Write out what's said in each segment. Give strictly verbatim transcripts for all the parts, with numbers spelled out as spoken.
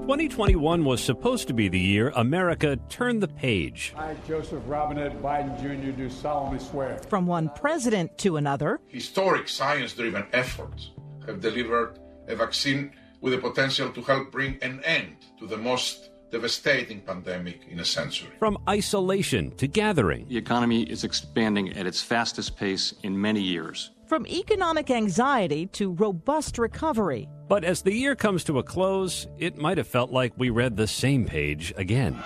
twenty twenty-one was supposed to be the year America turned the page. I, Joseph Robinette Biden Junior do solemnly swear. From one president to another, historic science-driven efforts have delivered a vaccine with the potential to help bring an end to the most devastating pandemic in a century. From isolation to gathering. The economy is expanding at its fastest pace in many years. From economic anxiety to robust recovery. But as the year comes to a close, it might have felt like we read the same page again.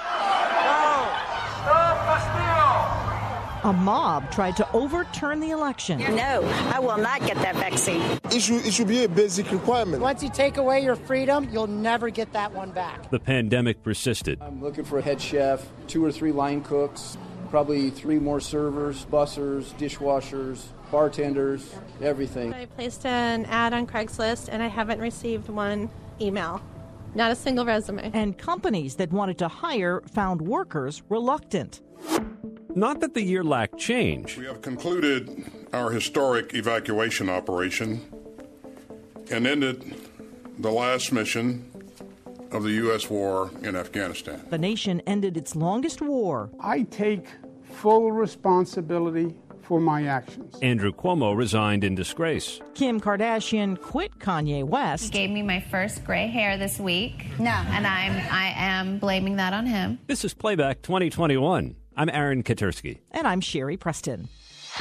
A mob tried to overturn the election. No, I will not get that vaccine. It should, it should be a basic requirement. Once you take away your freedom, you'll never get that one back. The pandemic persisted. I'm looking for a head chef, two or three line cooks, probably three more servers, bussers, dishwashers, bartenders, everything. I placed an ad on Craigslist, and I haven't received one email. Not a single resume. And companies that wanted to hire found workers reluctant. Not that the year lacked change. We have concluded our historic evacuation operation and ended the last mission of the U S war in Afghanistan. The nation ended its longest war. I take full responsibility for my actions. Andrew Cuomo resigned in disgrace. Kim Kardashian quit Kanye West. He gave me my first gray hair this week. No. And I'm I am blaming that on him. This is Playback twenty twenty-one. I'm Aaron Katursky. And I'm Sherry Preston.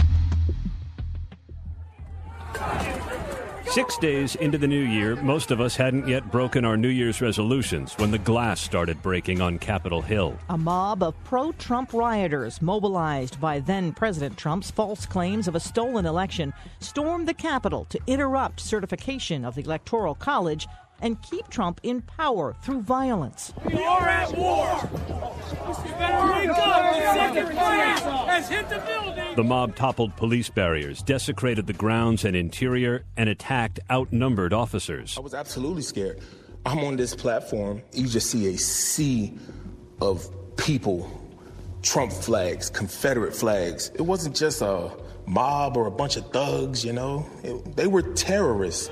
Six days into the new year, most of us hadn't yet broken our New Year's resolutions when the glass started breaking on Capitol Hill. A mob of pro-Trump rioters, mobilized by then-President Trump's false claims of a stolen election, stormed the Capitol to interrupt certification of the Electoral College and keep Trump in power through violence. We are at war! You better wake up! The second phase has hit the building! The mob toppled police barriers, desecrated the grounds and interior, and attacked outnumbered officers. I was absolutely scared. I'm on this platform. You just see a sea of people, Trump flags, Confederate flags. It wasn't just a mob or a bunch of thugs, you know. It, they were terrorists.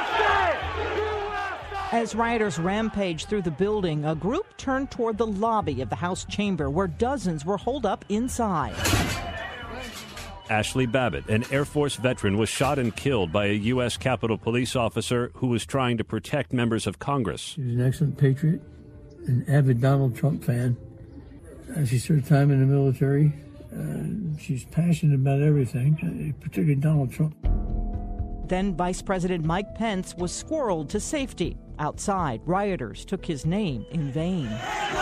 As rioters rampaged through the building, a group turned toward the lobby of the House chamber where dozens were holed up inside. Ashley Babbitt, an Air Force veteran, was shot and killed by a U S Capitol Police officer who was trying to protect members of Congress. She was an excellent patriot, an avid Donald Trump fan. As she served time in the military, uh, she's passionate about everything, particularly Donald Trump. Then Vice President Mike Pence was squirreled to safety. Outside, rioters took his name in vain.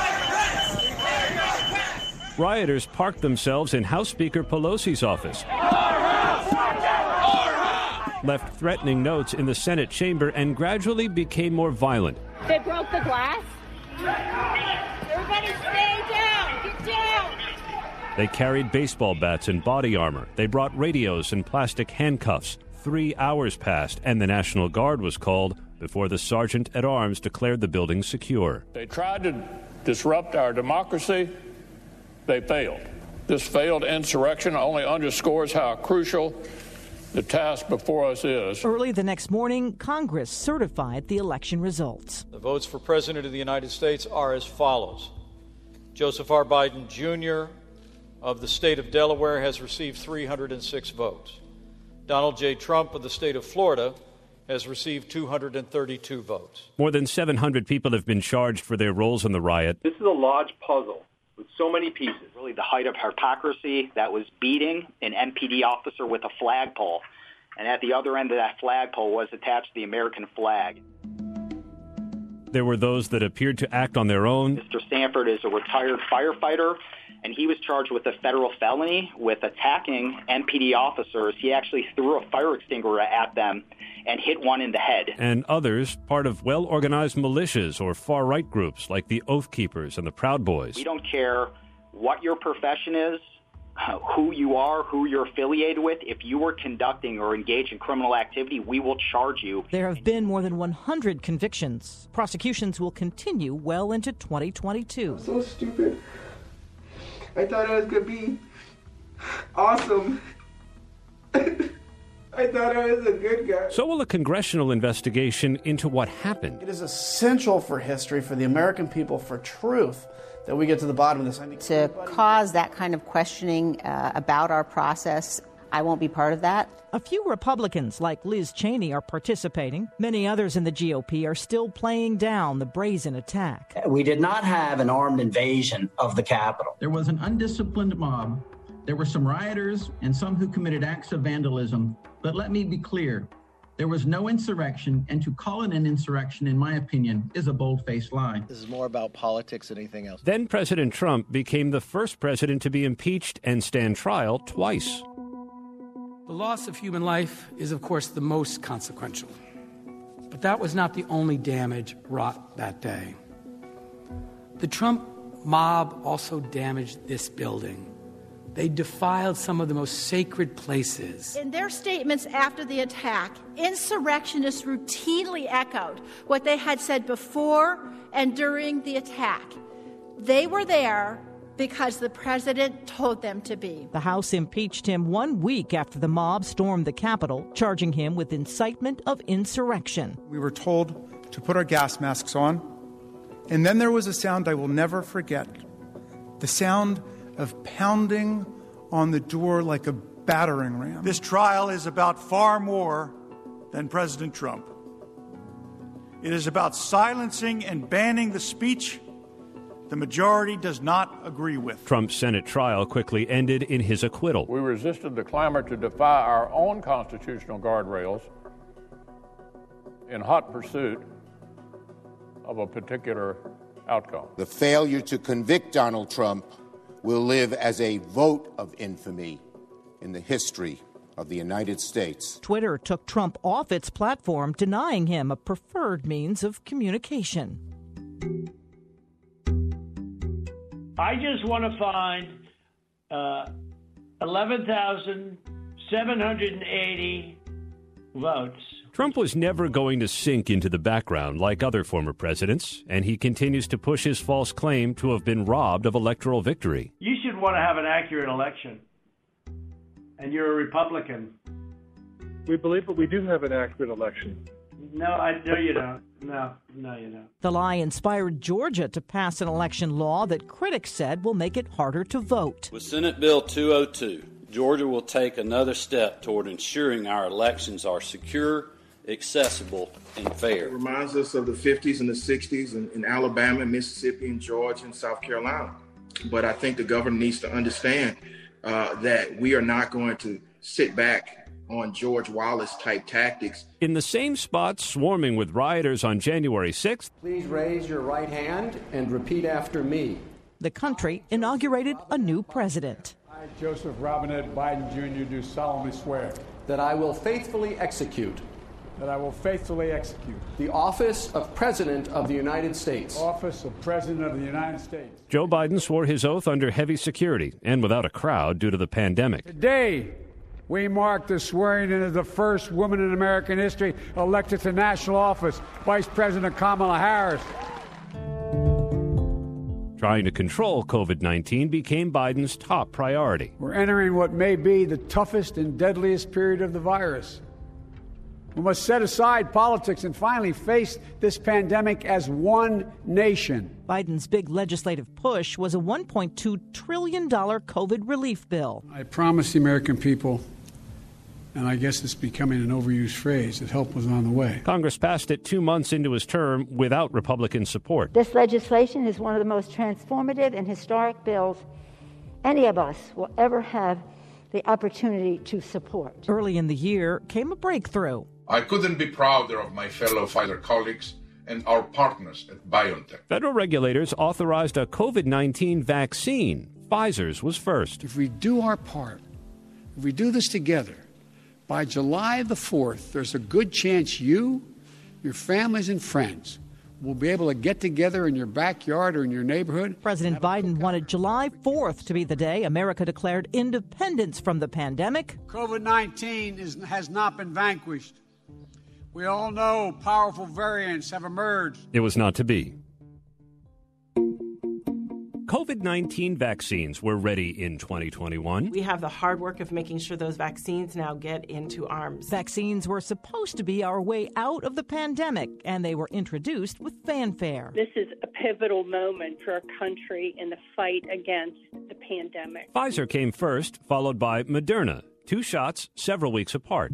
Rioters parked themselves in House Speaker Pelosi's office, left threatening notes in the Senate chamber, and gradually became more violent. They broke the glass. Everybody stay down! Get down! They carried baseball bats and body armor. They brought radios and plastic handcuffs. Three hours passed, and the National Guard was called before the sergeant-at-arms declared the building secure. They tried to disrupt our democracy. They failed. This failed insurrection only underscores how crucial the task before us is. Early the next morning, Congress certified the election results. The votes for President of the United States are as follows. Joseph R. Biden, Junior of the state of Delaware has received three hundred six votes. Donald J. Trump of the state of Florida has received two hundred thirty-two votes. More than seven hundred people have been charged for their roles in the riot. This is a large puzzle with so many pieces. Really the height of hypocrisy that was beating an M P D officer with a flagpole. And at the other end of that flagpole was attached the American flag. There were those that appeared to act on their own. Mister Sanford is a retired firefighter, and he was charged with a federal felony with attacking M P D officers. He actually threw a fire extinguisher at them and hit one in the head. And others, part of well-organized militias or far-right groups like the Oath Keepers and the Proud Boys. We don't care what your profession is, who you are, who you're affiliated with. If you were conducting or engaged in criminal activity, we will charge you. There have been more than one hundred convictions. Prosecutions will continue well into twenty twenty-two. So stupid. I thought it was going to be awesome. I thought I was a good guy. So will a congressional investigation into what happened. It is essential for history, for the American people, for truth, that we get to the bottom of this. I mean, to cause that kind of questioning uh, about our process, I won't be part of that. A few Republicans, like Liz Cheney, are participating. Many others in the G O P are still playing down the brazen attack. We did not have an armed invasion of the Capitol. There was an undisciplined mob. There were some rioters and some who committed acts of vandalism. But let me be clear, there was no insurrection, and to call it an insurrection, in my opinion, is a bold-faced lie. This is more about politics than anything else. Then President Trump became the first president to be impeached and stand trial twice. The loss of human life is, of course, the most consequential. But that was not the only damage wrought that day. The Trump mob also damaged this building. They defiled some of the most sacred places. In their statements after the attack, insurrectionists routinely echoed what they had said before and during the attack. They were there because the president told them to be. The House impeached him one week after the mob stormed the Capitol, charging him with incitement of insurrection. We were told to put our gas masks on, and then there was a sound I will never forget. The sound of pounding on the door like a battering ram. This trial is about far more than President Trump. It is about silencing and banning the speech the majority does not agree with. Trump's Senate trial quickly ended in his acquittal. We resisted the clamor to defy our own constitutional guardrails in hot pursuit of a particular outcome. The failure to convict Donald Trump will live as a vote of infamy in the history of the United States. Twitter took Trump off its platform, denying him a preferred means of communication. I just want to find uh, eleven thousand seven hundred eighty votes. Trump was never going to sink into the background like other former presidents, and he continues to push his false claim to have been robbed of electoral victory. You should want to have an accurate election, and you're a Republican. We believe that we do have an accurate election. No, I no, you don't. No, no, you don't. The lie inspired Georgia to pass an election law that critics said will make it harder to vote. With Senate Bill two oh two, Georgia will take another step toward ensuring our elections are secure, accessible, and fair. It reminds us of the fifties and the sixties in, in Alabama, Mississippi, and Georgia, and South Carolina. But I think the governor needs to understand uh, that we are not going to sit back on George Wallace-type tactics. In the same spot swarming with rioters on January sixth, please raise your right hand and repeat after me. The country inaugurated a new president. I, Joseph Robinette Biden, Junior, do solemnly swear that I will faithfully execute that I will faithfully execute the office of President of the United States. Office of President of the United States. Joe Biden swore his oath under heavy security and without a crowd due to the pandemic. Today, we mark the swearing in of the first woman in American history elected to national office, Vice President Kamala Harris. Trying to control COVID nineteen became Biden's top priority. We're entering what may be the toughest and deadliest period of the virus. We must set aside politics and finally face this pandemic as one nation. Biden's big legislative push was a one point two trillion dollars COVID relief bill. I promised the American people, and I guess it's becoming an overused phrase, that help was on the way. Congress passed it two months into his term without Republican support. This legislation is one of the most transformative and historic bills any of us will ever have the opportunity to support. Early in the year came a breakthrough. I couldn't be prouder of my fellow Pfizer colleagues and our partners at BioNTech. Federal regulators authorized a COVID nineteen vaccine. Pfizer's was first. If we do our part, if we do this together, by July the fourth, there's a good chance you, your families and friends will be able to get together in your backyard or in your neighborhood. President Biden wanted July fourth to be the day America declared independence from the pandemic. COVID nineteen is, has not been vanquished. We all know powerful variants have emerged. It was not to be. COVID COVID nineteen vaccines were ready in twenty twenty-one. We have the hard work of making sure those vaccines now get into arms. Vaccines were supposed to be our way out of the pandemic, and they were introduced with fanfare. This is a pivotal moment for our country in the fight against the pandemic. Pfizer came first, followed by Moderna. Two shots, several weeks apart.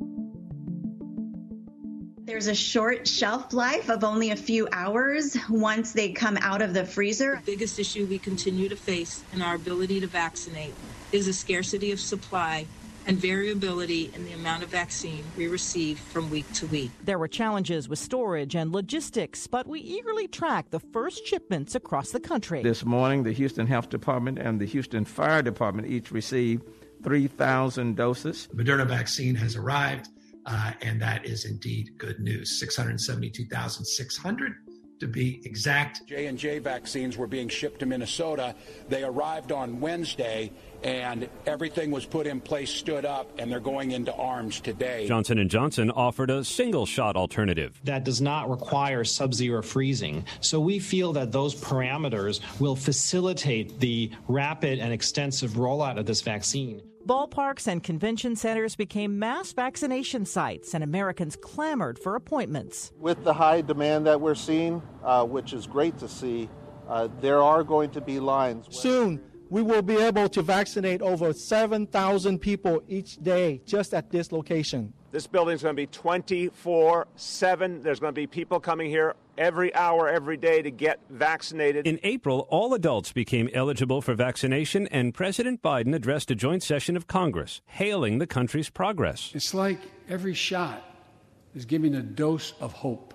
There's a short shelf life of only a few hours once they come out of the freezer. The biggest issue we continue to face in our ability to vaccinate is a scarcity of supply and variability in the amount of vaccine we receive from week to week. There were challenges with storage and logistics, but we eagerly tracked the first shipments across the country. This morning, the Houston Health Department and the Houston Fire Department each received three thousand doses. The Moderna vaccine has arrived. Uh, and that is indeed good news. six hundred seventy-two thousand six hundred to be exact. J and J vaccines were being shipped to Minnesota. They arrived on Wednesday, and everything was put in place, stood up, and they're going into arms today. Johnson and Johnson offered a single-shot alternative. That does not require sub-zero freezing. So we feel that those parameters will facilitate the rapid and extensive rollout of this vaccine. Ballparks and convention centers became mass vaccination sites, and Americans clamored for appointments. With the high demand that we're seeing, uh, which is great to see, uh, there are going to be lines. Soon, we will be able to vaccinate over seven thousand people each day just at this location. This building is going to be twenty-four seven. There's going to be people coming here every hour, every day to get vaccinated. In April, all adults became eligible for vaccination, and President Biden addressed a joint session of Congress, hailing the country's progress. It's like every shot is giving a dose of hope.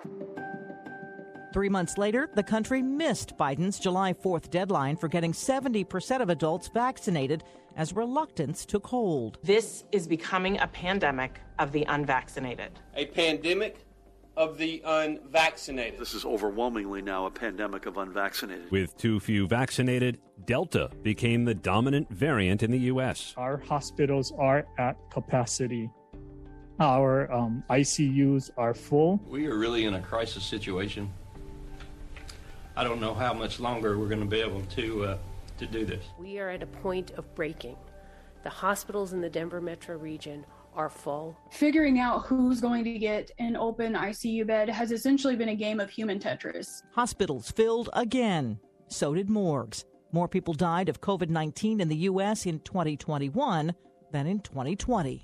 Three months later, the country missed Biden's July fourth deadline for getting seventy percent of adults vaccinated as reluctance took hold. This is becoming a pandemic of the unvaccinated. A pandemic of the unvaccinated. This is overwhelmingly now a pandemic of unvaccinated. With too few vaccinated, Delta became the dominant variant in the U S. Our hospitals are at capacity. Our um, I C Us are full. We are really in a crisis situation. I don't know how much longer we're going to be able to uh, to do this. We are at a point of breaking. The hospitals in the Denver metro region are full. Figuring out who's going to get an open I C U bed has essentially been a game of human Tetris. Hospitals filled again. So did morgues. More people died of COVID nineteen in the U S in twenty twenty-one than in twenty twenty.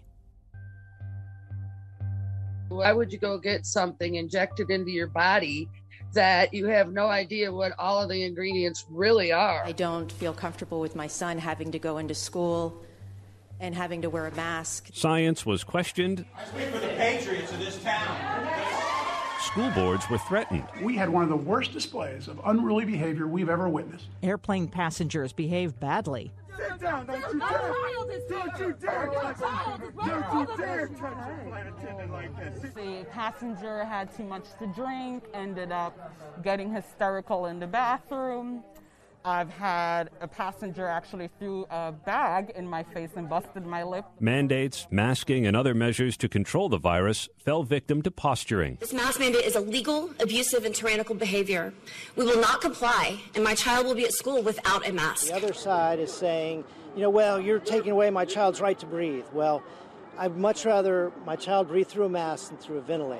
Why would you go get something injected into your body that you have no idea what all of the ingredients really are? I don't feel comfortable with my son having to go into school and having to wear a mask. Science was questioned. I speak for the patriots of this town. School boards were threatened. We had one of the worst displays of unruly behavior we've ever witnessed. Airplane passengers behaved badly. Sit down, don't you dare! Don't you dare touch me! Don't you dare touch a flight attendant like this! The passenger had too much to drink, ended up getting hysterical in the bathroom. I've had a passenger actually threw a bag in my face and busted my lip. Mandates, masking, and other measures to control the virus fell victim to posturing. This mask mandate is illegal, abusive, and tyrannical behavior. We will not comply, and my child will be at school without a mask. The other side is saying, you know, well, you're taking away my child's right to breathe. Well, I'd much rather my child breathe through a mask than through a ventilator.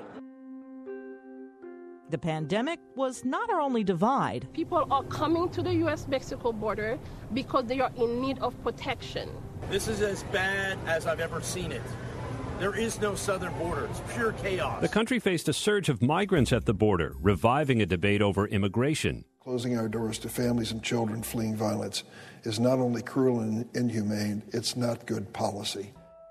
The pandemic was not our only divide. People are coming to the U S Mexico border because they are in need of protection. This is as bad as I've ever seen it. There is no southern border. It's pure chaos. The country faced a surge of migrants at the border, reviving a debate over immigration. Closing our doors to families and children fleeing violence is not only cruel and inhumane, it's not good policy.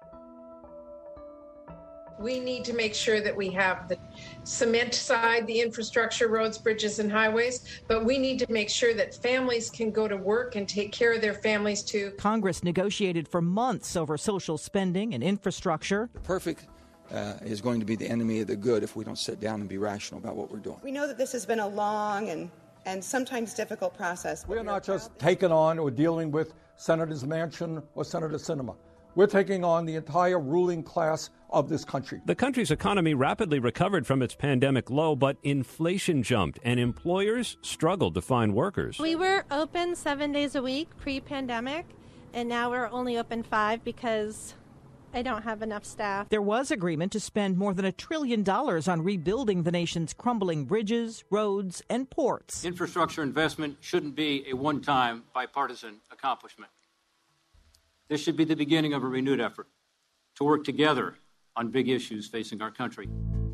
We need to make sure that we have the cement side, the infrastructure, roads, bridges, and highways, but we need to make sure that families can go to work and take care of their families too. Congress negotiated for months over social spending and infrastructure. The perfect uh, is going to be the enemy of the good if we don't sit down and be rational about what we're doing. We know that this has been a long and, and sometimes difficult process. We are not just taking on or dealing with Senator's Mansion or Senator Sinema. we're taking on the entire ruling class of this country. The country's economy rapidly recovered from its pandemic low, but inflation jumped and employers struggled to find workers. We were open seven days a week pre-pandemic, and now we're only open five because I don't have enough staff. There was agreement to spend more than a trillion dollars on rebuilding the nation's crumbling bridges, roads, and ports. Infrastructure investment shouldn't be a one-time bipartisan accomplishment. This should be the beginning of a renewed effort to work together on big issues facing our country.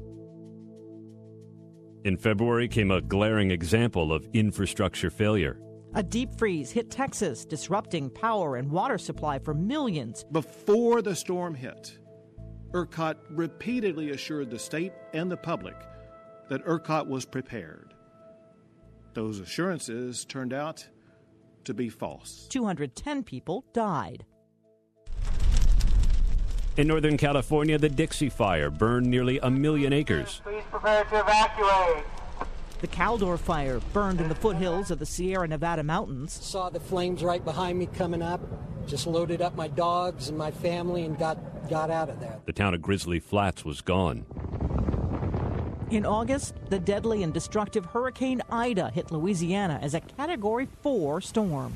In February came a glaring example of infrastructure failure. A deep freeze hit Texas, disrupting power and water supply for millions. Before the storm hit, ERCOT repeatedly assured the state and the public that ERCOT was prepared. Those assurances turned out to be false. two hundred ten people died. In Northern California, the Dixie Fire burned nearly a million acres. Please prepare to evacuate. The Caldor Fire burned in the foothills of the Sierra Nevada mountains. Saw the flames right behind me coming up. Just loaded up my dogs and my family and got, got out of there. The town of Grizzly Flats was gone. In August, the deadly and destructive Hurricane Ida hit Louisiana as a Category four storm.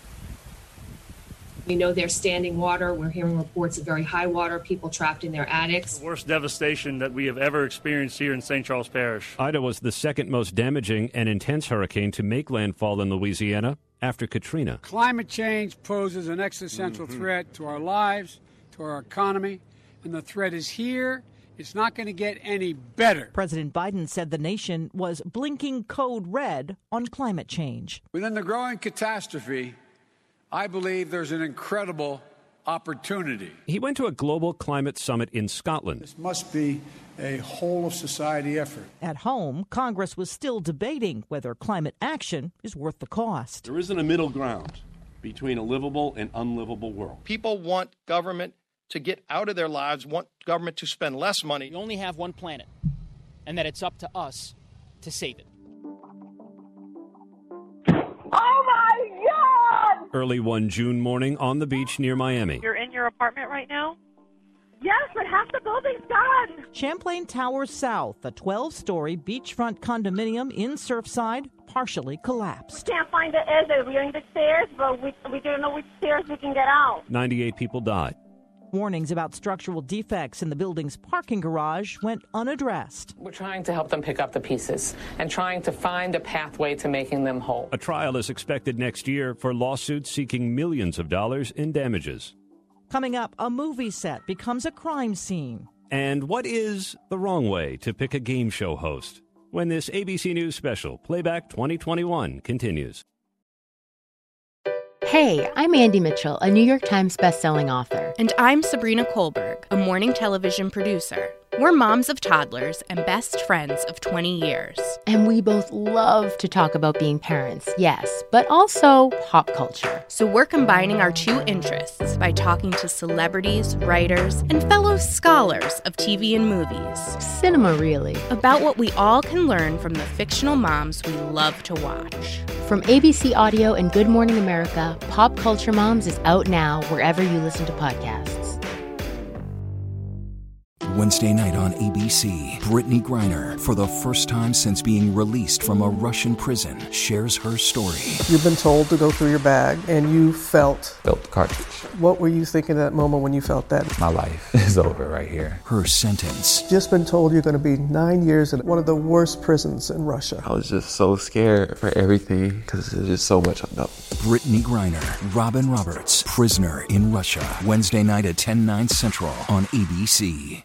We know there's standing water. We're hearing reports of very high water, people trapped in their attics. The worst devastation that we have ever experienced here in Saint Charles Parish. Ida was the second most damaging and intense hurricane to make landfall in Louisiana after Katrina. Climate change poses an existential mm-hmm. threat to our lives, to our economy, and the threat is here. It's not going to get any better. President Biden said the nation was blinking code red on climate change. Within the growing catastrophe, I believe there's an incredible opportunity. He went to a global climate summit in Scotland. This must be a whole-of-society effort. At home, Congress was still debating whether climate action is worth the cost. There isn't a middle ground between a livable and unlivable world. People want government to get out of their lives, want government to spend less money. We only have one planet, and that it's up to us to save it. Oh, my God! Early one June morning on the beach near Miami. You're in your apartment right now? Yes, but half the building's gone. Champlain Towers South, a twelve-story beachfront condominium in Surfside, partially collapsed. We can't find the exit. We're in the stairs, but we, we don't know which stairs we can get out. ninety-eight people died. Warnings about structural defects in the building's parking garage went unaddressed. We're trying to help them pick up the pieces and trying to find a pathway to making them whole. A trial is expected next year for lawsuits seeking millions of dollars in damages. Coming up, a movie set becomes a crime scene. And what is the wrong way to pick a game show host? When this A B C News special, Playback twenty twenty-one, continues. Hey, I'm Andy Mitchell, a New York Times bestselling author. And I'm Sabrina Kohlberg, a morning television producer. We're moms of toddlers and best friends of twenty years. And we both love to talk about being parents, yes, but also pop culture. So we're combining our two interests by talking to celebrities, writers, and fellow scholars of T V and movies. Cinema, really. About what we all can learn from the fictional moms we love to watch. From A B C Audio and Good Morning America, Pop Culture Moms is out now wherever you listen to podcasts. Wednesday night on A B C, Brittany Griner, for the first time since being released from a Russian prison, shares her story. You've been told to go through your bag, and you felt... Felt the cartridge. What were you thinking at that moment when you felt that? My life is over right here. Her sentence. Just been told you're going to be nine years in one of the worst prisons in Russia. I was just so scared for everything, because there's just so much unknown. Brittany Griner, Robin Roberts, Prisoner in Russia. Wednesday night at ten, nine Central on A B C.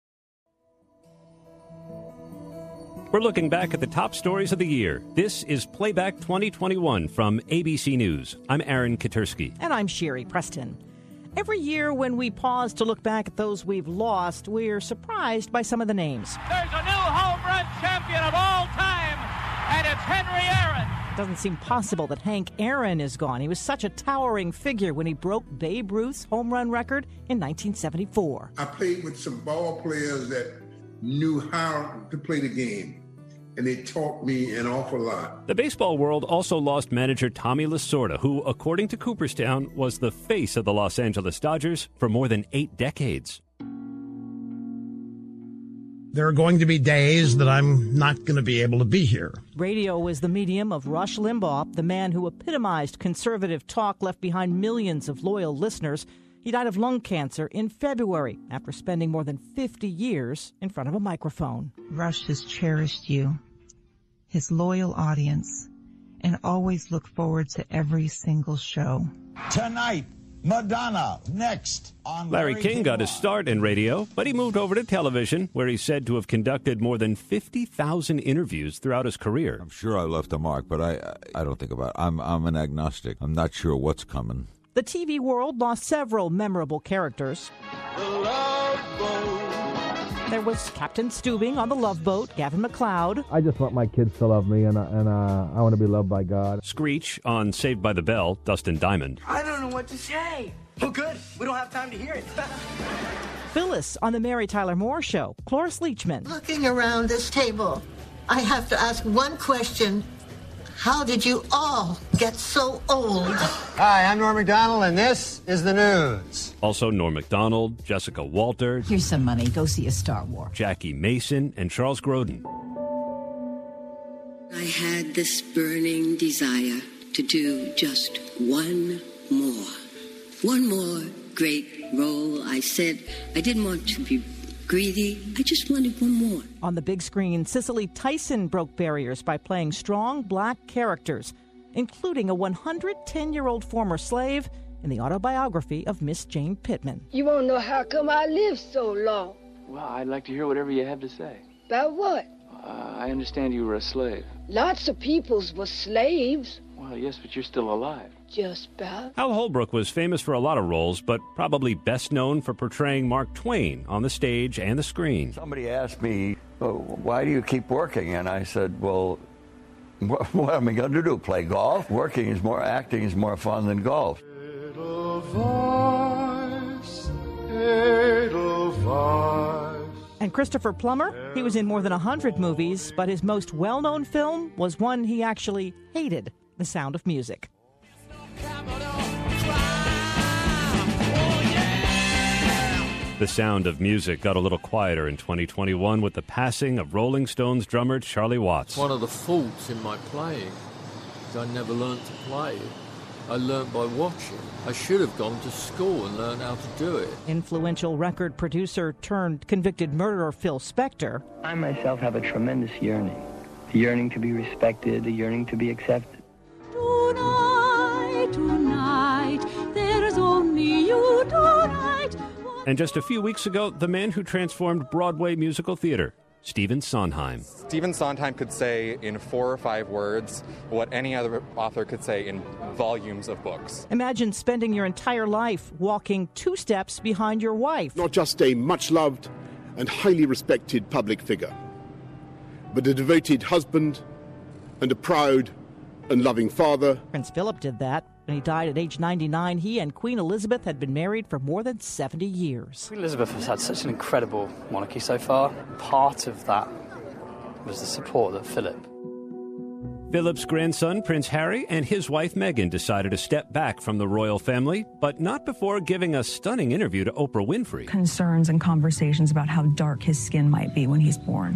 We're looking back at the top stories of the year. This is Playback twenty twenty-one from A B C News. I'm Aaron Katersky. And I'm Sherry Preston. Every year when we pause to look back at those we've lost, we're surprised by some of the names. There's a new home run champion of all time, and it's Henry Aaron. It doesn't seem possible that Hank Aaron is gone. He was such a towering figure when he broke Babe Ruth's home run record in nineteen seventy-four. I played with some ball players that knew how to play the game. and they taught me an awful lot. The baseball world also lost manager Tommy Lasorda, who, according to Cooperstown, was the face of the Los Angeles Dodgers for more than eight decades. There are going to be days that I'm not going to be able to be here. Radio was the medium of Rush Limbaugh, the man who epitomized conservative talk, left behind millions of loyal listeners. He died of lung cancer in February after spending more than fifty years in front of a microphone. Rush has cherished you, his loyal audience, and always look forward to every single show. Tonight, Madonna, next on Larry Larry King King got his start in radio, but he moved over to television, where he's said to have conducted more than fifty thousand interviews throughout his career. I'm sure I left a mark, but I I don't think about it. I'm, I'm an agnostic. I'm not sure what's coming. The T V world lost several memorable characters. There was Captain Steubing on the Love Boat, Gavin MacLeod. I just want my kids to love me, and, uh, and uh, I want to be loved by God. Screech on Saved by the Bell, Dustin Diamond. I don't know what to say. Oh, good. We don't have time to hear it. Phyllis on the Mary Tyler Moore Show, Cloris Leachman. Looking around this table, I have to ask one question. How did you all get so old? Hi, I'm Norm Macdonald, and this is the news. Also Norm Macdonald, Jessica Walter. Here's some money. Go see a Star Wars. Jackie Mason, and Charles Grodin. I had this burning desire to do just one more. One more great role. I said I didn't want to be greedy. I just wanted one more. On the big screen, Cicely Tyson broke barriers by playing strong black characters, including a one hundred ten-year-old former slave in the autobiography of Miss Jane Pittman. You want to know how come I lived so long? Well, I'd like to hear whatever you have to say. About what? Uh, I understand you were a slave. Lots of peoples were slaves. Well, yes, but you're still alive. Just about. Hal Holbrook was famous for a lot of roles, but probably best known for portraying Mark Twain on the stage and the screen. Somebody asked me, oh, why do you keep working? And I said, well, what, what am I going to do, play golf? Working is more, acting is more fun than golf. Edelweiss, Edelweiss. And Christopher Plummer, he was in more than one hundred movies, but his most well-known film was one he actually hated, The Sound of Music. The Sound of Music got a little quieter in twenty twenty-one with the passing of Rolling Stones drummer Charlie Watts. One of the faults in my playing is I never learned to play. I learned by watching. I should have gone to school and learned how to do it. Influential record producer turned convicted murderer Phil Spector. I myself have a tremendous yearning. A yearning to be respected, a yearning to be accepted. Tonight, tonight, there's only you tonight. And just a few weeks ago, the man who transformed Broadway musical theater, Stephen Sondheim. Stephen Sondheim could say in four or five words what any other author could say in volumes of books. Imagine spending your entire life walking two steps behind your wife. Not just a much-loved and highly respected public figure, but a devoted husband and a proud and loving father. Prince Philip did that. When he died at age ninety-nine, he and Queen Elizabeth had been married for more than seventy years. Queen Elizabeth has had such an incredible monarchy so far. Part of that was the support that Philip. Philip's grandson, Prince Harry, and his wife, Meghan, decided to step back from the royal family, but not before giving a stunning interview to Oprah Winfrey. Concerns and conversations about how dark his skin might be when he's born.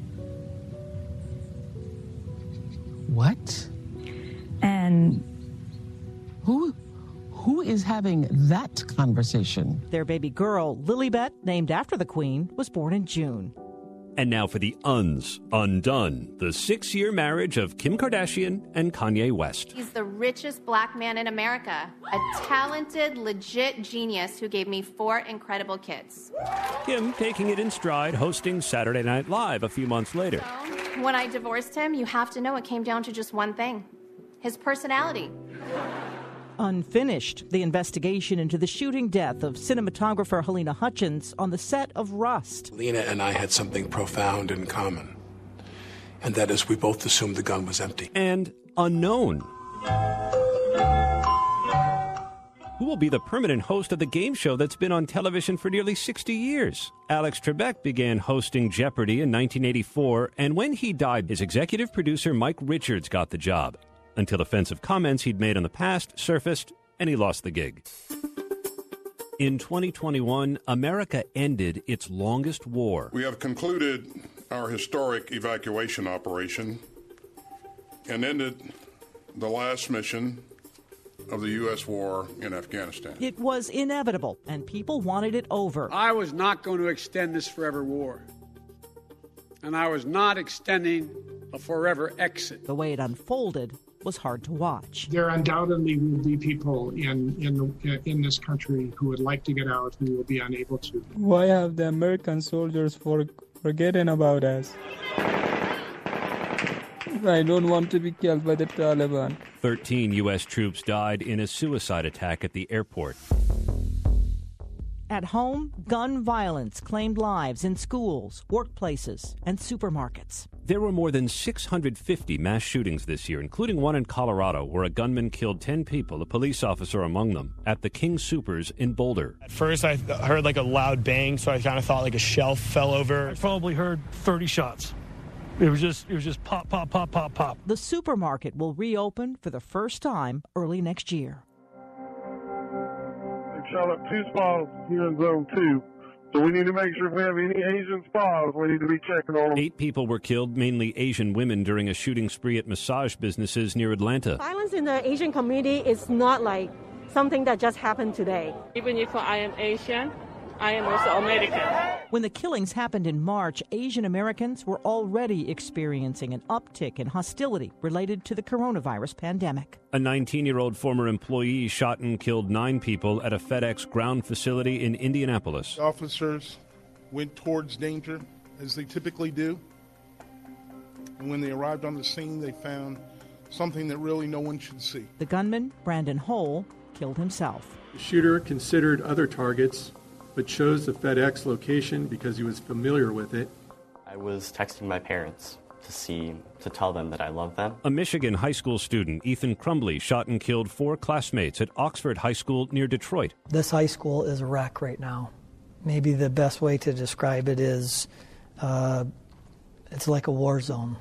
What? And Who who is having that conversation? Their baby girl, Lilibet, named after the Queen, was born in June. And now for the uns, undone, the six-year marriage of Kim Kardashian and Kanye West. He's the richest black man in America, a talented, legit genius who gave me four incredible kids. Kim taking it in stride, hosting Saturday Night Live a few months later. So, when I divorced him, you have to know it came down to just one thing, his personality. Unfinished, the investigation into the shooting death of cinematographer Helena Hutchins on the set of Rust. Lena and I had something profound in common, and that is we both assumed the gun was empty. And unknown. Who will be the permanent host of the game show that's been on television for nearly sixty years? Alex Trebek began hosting Jeopardy in nineteen eighty-four, and when he died, his executive producer Mike Richards got the job, until offensive comments he'd made in the past surfaced, and he lost the gig. In twenty twenty-one, America ended its longest war. We have concluded our historic evacuation operation and ended the last mission of the U S war in Afghanistan. It was inevitable, and people wanted it over. I was not going to extend this forever war, and I was not extending a forever exit. The way it unfolded was hard to watch. There undoubtedly will be people in in in this country who would like to get out who will be unable to. Why have the American soldiers for, forgotten about us? I don't want to be killed by the Taliban. Thirteen U S troops died in a suicide attack at the airport. At home, gun violence claimed lives in schools, workplaces, and supermarkets. There were more than six hundred fifty mass shootings this year, including one in Colorado where a gunman killed ten people, a police officer among them, at the King Soopers in Boulder. At first, I heard like a loud bang, so I kind of thought like a shelf fell over. I probably heard thirty shots. It was just it was just pop, pop, pop, pop, pop. The supermarket will reopen for the first time early next year. They shot up two spas here in Zone two. So we need to make sure if we have any Asian spas, we need to be checking on them. Eight people were killed, mainly Asian women, during a shooting spree at massage businesses near Atlanta. Violence in the Asian community is not like something that just happened today. Even if I am Asian, I am also American. When the killings happened in March, Asian Americans were already experiencing an uptick in hostility related to the coronavirus pandemic. A nineteen-year-old former employee shot and killed nine people at a FedEx ground facility in Indianapolis. Officers went towards danger, as they typically do. And when they arrived on the scene, they found something that really no one should see. The gunman, Brandon Hole, killed himself. The shooter considered other targets, but chose the FedEx location because he was familiar with it. I was texting my parents to see, to tell them that I love them. A Michigan high school student, Ethan Crumbly, shot and killed four classmates at Oxford High School near Detroit. This high school is a wreck right now. Maybe the best way to describe it is uh, it's like a war zone.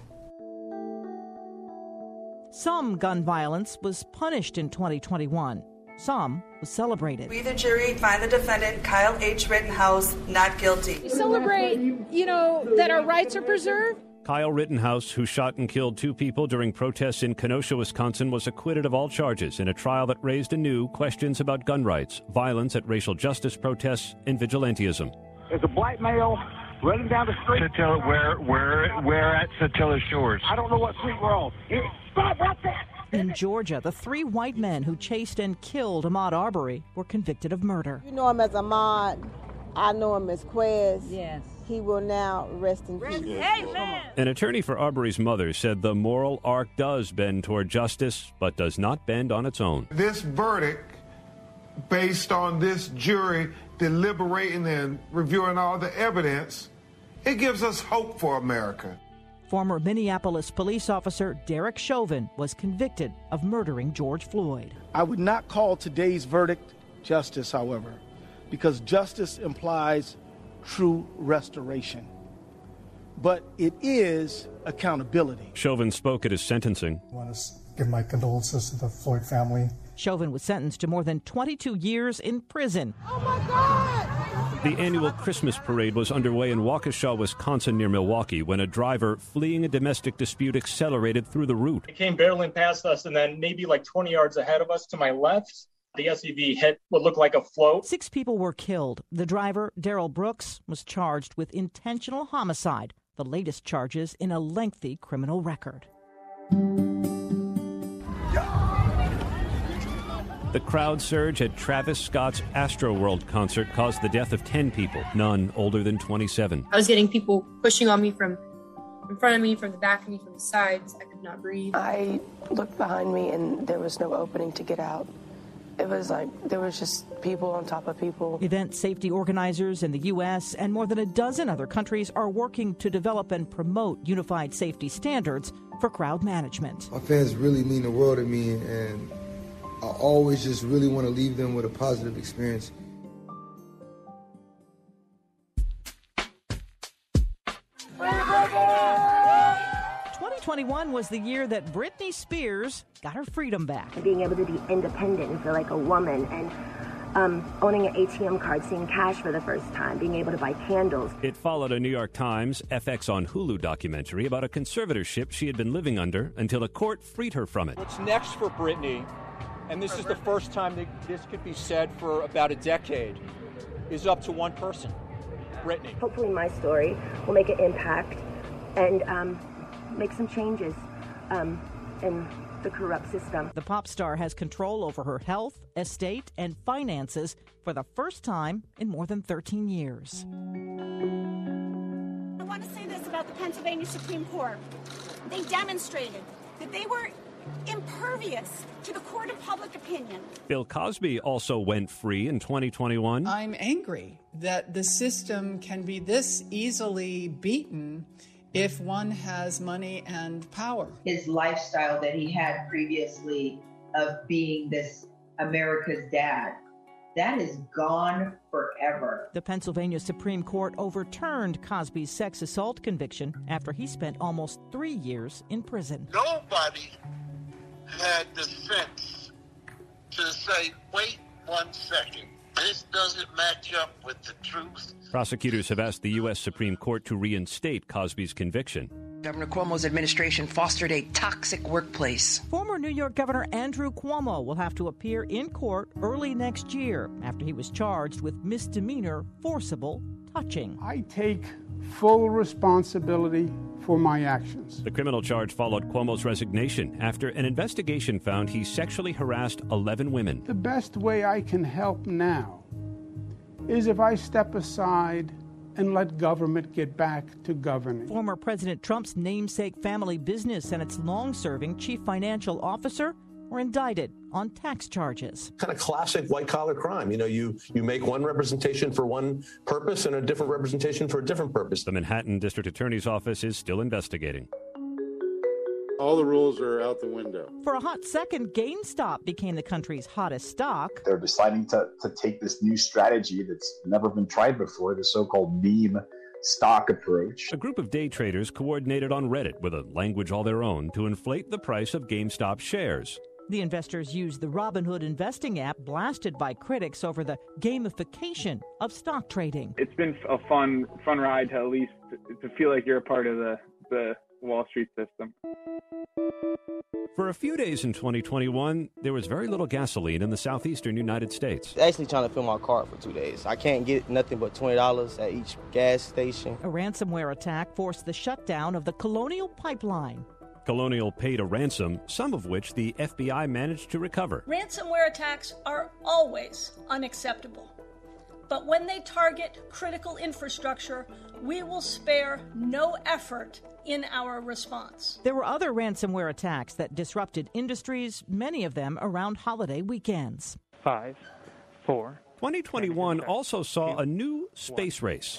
Some gun violence was punished in twenty twenty-one. Some was celebrated. We, the jury, find the defendant, Kyle H. Rittenhouse, not guilty. We celebrate, you know, that our rights are preserved. Kyle Rittenhouse, who shot and killed two people during protests in Kenosha, Wisconsin, was acquitted of all charges in a trial that raised anew questions about gun rights, violence at racial justice protests, and vigilantism. There's a black male running down the street. Satilla, where, where, where at Satilla Shores? I don't know what street we're on. Stop right there! In Georgia, the three white men who chased and killed Ahmaud Arbery were convicted of murder. You know him as Ahmaud. I know him as Quez. Yes. He will now rest in peace. Amen. An attorney for Arbery's mother said the moral arc does bend toward justice, but does not bend on its own. This verdict, based on this jury deliberating and reviewing all the evidence, it gives us hope for America. Former Minneapolis police officer Derek Chauvin was convicted of murdering George Floyd. I would not call today's verdict justice, however, because justice implies true restoration. But it is accountability. Chauvin spoke at his sentencing. I want to give my condolences to the Floyd family. Chauvin was sentenced to more than twenty-two years in prison. Oh, my God! The annual Christmas parade was underway in Waukesha, Wisconsin, near Milwaukee, when a driver fleeing a domestic dispute accelerated through the route. It came barreling past us, and then maybe like twenty yards ahead of us to my left, the S U V hit what looked like a float. Six people were killed. The driver, Daryl Brooks, was charged with intentional homicide, the latest charges in a lengthy criminal record. The crowd surge at Travis Scott's Astroworld concert caused the death of ten people, none older than twenty-seven. I was getting people pushing on me from in front of me, from the back of me, from the sides. I could not breathe. I looked behind me and there was no opening to get out. It was like there was just people on top of people. Event safety organizers in the U S and more than a dozen other countries are working to develop and promote unified safety standards for crowd management. My fans really mean the world to me, and I always just really want to leave them with a positive experience. twenty twenty-one was the year that Britney Spears got her freedom back. Being able to be independent and feel like a woman, and um, owning an A T M card, seeing cash for the first time, being able to buy candles. It followed a New York Times, F X on Hulu documentary about a conservatorship she had been living under until a court freed her from it. What's next for Britney, and this is the first time that this could be said for about a decade, is up to one person, Britney. Hopefully my story will make an impact and um, make some changes um, in the corrupt system. The pop star has control over her health, estate, and finances for the first time in more than thirteen years. I want to say this about the Pennsylvania Supreme Court. They demonstrated that they were impervious to the court of public opinion. Bill Cosby also went free in twenty twenty-one. I'm angry that the system can be this easily beaten if one has money and power. His lifestyle that he had previously of being this America's dad, that is gone forever. The Pennsylvania Supreme Court overturned Cosby's sex assault conviction after he spent almost three years in prison. Nobody had the sense to say, wait one second, this doesn't match up with the truth. Prosecutors have asked the U S Supreme Court to reinstate Cosby's conviction. Governor Cuomo's administration fostered a toxic workplace. Former New York Governor Andrew Cuomo will have to appear in court early next year after he was charged with misdemeanor forcible touching. I take full responsibility for my actions. The criminal charge followed Cuomo's resignation after an investigation found he sexually harassed eleven women. The best way I can help now is if I step aside and let government get back to governing. Former President Trump's namesake family business and its long-serving chief financial officer were indicted on tax charges. Kind of classic white-collar crime. You know, you, you make one representation for one purpose and a different representation for a different purpose. The Manhattan District Attorney's Office is still investigating. All the rules are out the window. For a hot second, GameStop became the country's hottest stock. They're deciding to, to take this new strategy that's never been tried before, the so-called meme stock approach. A group of day traders coordinated on Reddit with a language all their own to inflate the price of GameStop shares. The investors used the Robinhood investing app blasted by critics over the gamification of stock trading. It's been a fun fun ride to at least to feel like you're a part of the, the Wall Street system. For a few days in twenty twenty-one, there was very little gasoline in the southeastern United States. Actually trying to fill my car for two days. I can't get nothing but twenty dollars at each gas station. A ransomware attack forced the shutdown of the Colonial Pipeline. Colonial paid a ransom, some of which the F B I managed to recover. Ransomware attacks are always unacceptable. But when they target critical infrastructure, we will spare no effort in our response. There were other ransomware attacks that disrupted industries, many of them around holiday weekends. Five, four. twenty twenty-one also saw a new space race.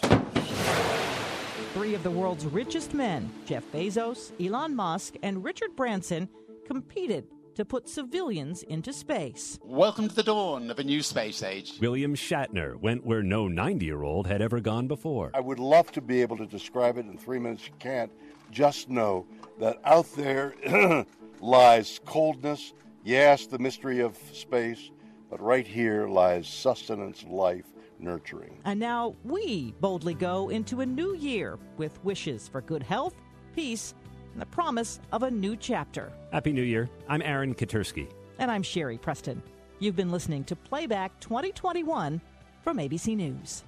Three of the world's richest men, Jeff Bezos, Elon Musk, and Richard Branson, competed to put civilians into space. Welcome to the dawn of a new space age. William Shatner went where no ninety-year-old had ever gone before. I would love to be able to describe it in three minutes. You can't. Just know that out there lies coldness, yes, the mystery of space, but right here lies sustenance, life, nurturing. And now we boldly go into a new year with wishes for good health, peace, and the promise of a new chapter. Happy New Year. I'm Aaron Katersky. And I'm Sherry Preston. You've been listening to Playback twenty twenty-one from A B C News.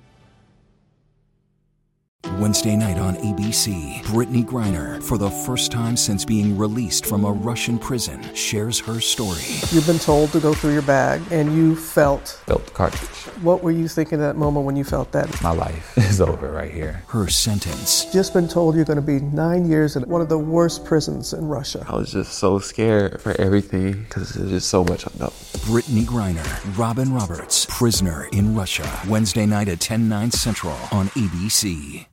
Wednesday night on A B C, Brittany Griner, for the first time since being released from a Russian prison, shares her story. You've been told to go through your bag, and you felt... Felt the cartridge. What were you thinking at that moment when you felt that? My life is over right here. Her sentence. Just been told you're going to be nine years in one of the worst prisons in Russia. I was just so scared for everything, because there's just so much unknown. Brittany Griner, Robin Roberts, Prisoner in Russia. Wednesday night at ten, nine Central on A B C.